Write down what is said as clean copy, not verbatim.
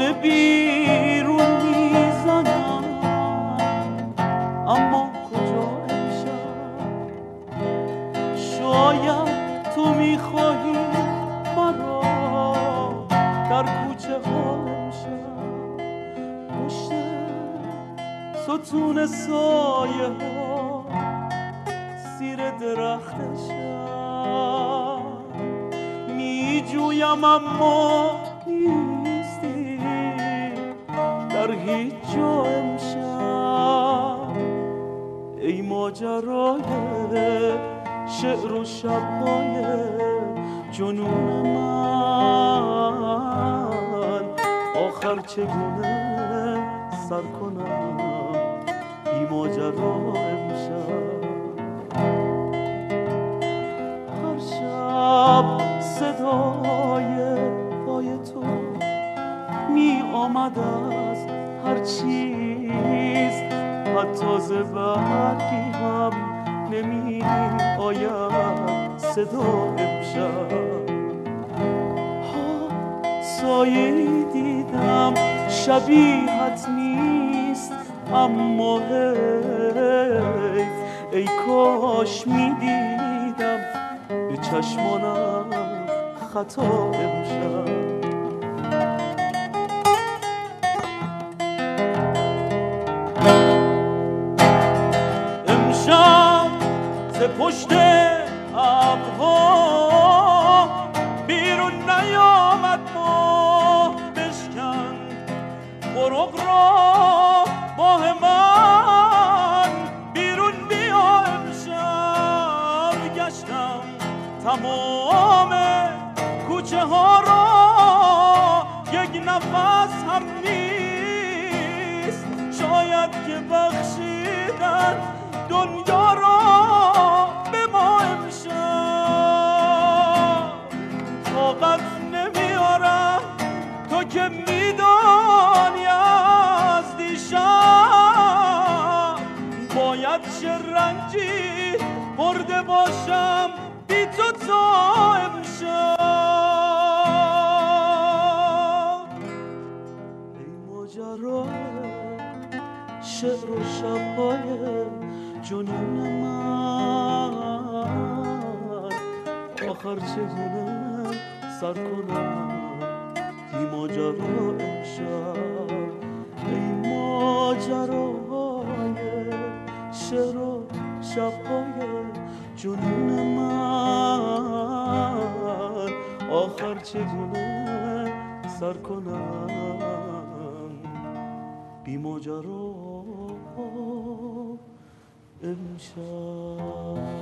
همه بیرون میزنم، اما کجا امشب؟ شاید تو میخواهی مرا در کوچه ها امشب، پشت ستون سایه ها زیر درخت شب میجویم اما نیستی در هیچ جا امشب. ای ماجرای شعر و شب‌های جنون من، آخر چگونه سر کنم بی ماجرا امشب؟ هر شب صدای پای تو می آمد از هر چیز، حتی ز برگی هم نمی آید صدا امشب. سایه‌ای دیدم شبیهت نیست، اما حیف، ای کاش می دیدم به چشمانم خطا امشب. امشب ز پشت ابرها بیرون نیامد ماه، بشکند قرق را ماه من، بیرون بیا امشب. گشتم تمام کوچه ها را، یک نفس هم نیست، شاید که بخشیدن دنیا را به ما امشب. طاقت نمیارم تو که میدانی از دیشب، باید چه رنجی برده باشم بی تو تا امشب. ای ماجرای شعر و شب‌های جنون من، آخر چگونه سر کنم بی ماجرا امشب؟ ای ماجرای شعر و شب‌های جنون من، آخر چگونه سر کنم بی ماجرا امشب؟